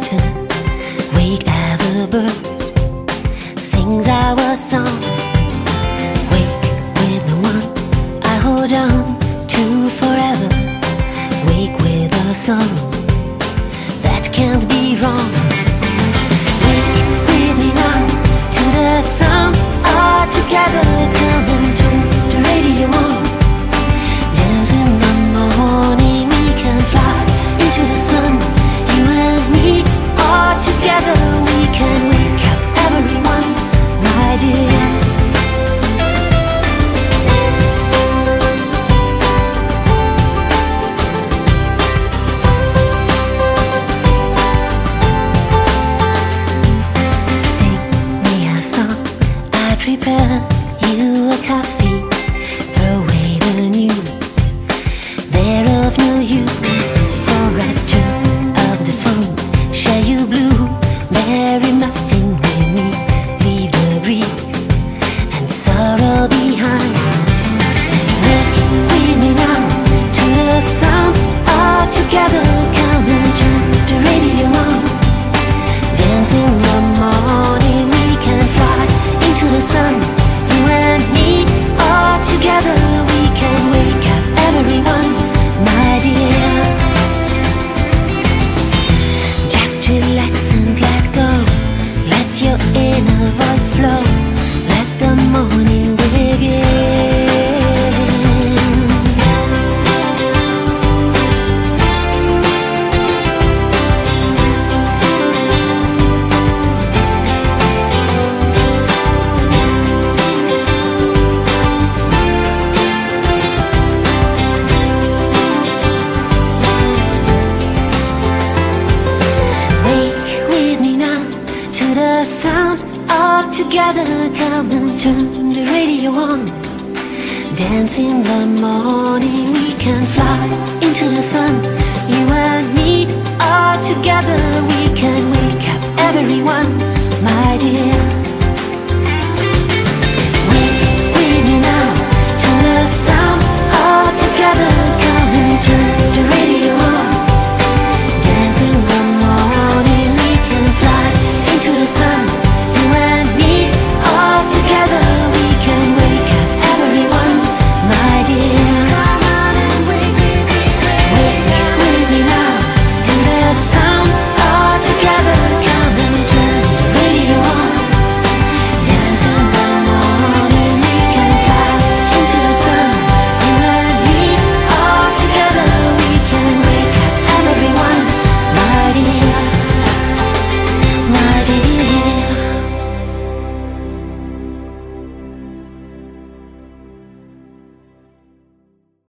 winter, wake as a bird sings our song. Wake with the one I hold on to forever. Wake with a song that can't be wrong. Wake with me now to the sound. All together, come and turn the radio on. Dance in the morning, we can fly into the sun. You and me, all together, we can wake up everyone, my dear. Prepare you a coffee, throw away the news. They're of no use for us to of the phone. Share you blueberry muffin with me. Leave the grief and sorrow behind. Look with me now to the sound. All together, come and turn the radio on. Dance in the morning, we can fly into the sun. You and me, all together, we can wake up everyone, my dear. Just relax and let go. Let your inner voice flow. Let the morning begin. Together, come and turn the radio on. Dance in the morning, we can fly into the sun. You and me, all together.